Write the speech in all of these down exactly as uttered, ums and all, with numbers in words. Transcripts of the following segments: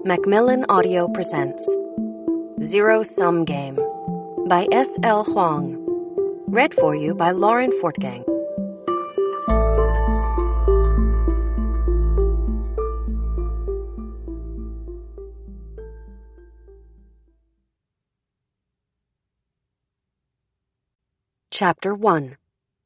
Macmillan Audio presents Zero Sum Game by S L Huang. Read for you by Lauren Fortgang. Chapter one.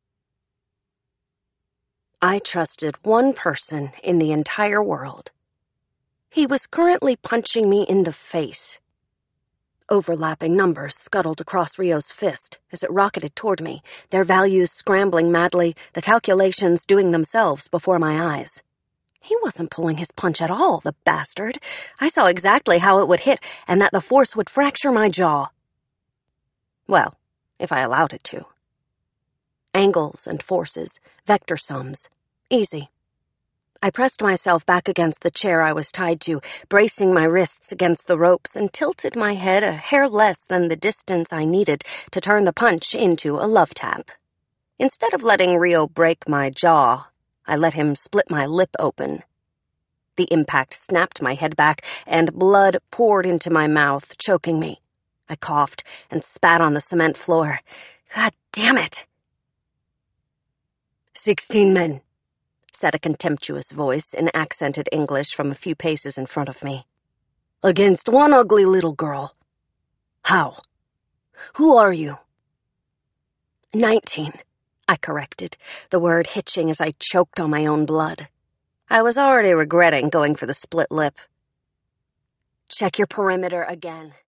I trusted one person in the entire world. He was currently punching me in the face. Overlapping numbers scuttled across Rio's fist as it rocketed toward me, their values scrambling madly, the calculations doing themselves before my eyes. He wasn't pulling his punch at all, the bastard. I saw exactly how it would hit and that the force would fracture my jaw. Well, if I allowed it to. Angles and forces, vector sums. Easy. I pressed myself back against the chair I was tied to, bracing my wrists against the ropes, and tilted my head a hair less than the distance I needed to turn the punch into a love tap. Instead of letting Rio break my jaw, I let him split my lip open. The impact snapped my head back, and blood poured into my mouth, choking me. I coughed and spat on the cement floor. God damn it! Sixteen men, said a contemptuous voice in accented English from a few paces in front of me. Against one ugly little girl. How? Who are you? Nineteen, I corrected, the word hitching as I choked on my own blood. I was already regretting going for the split lip. Check your perimeter again.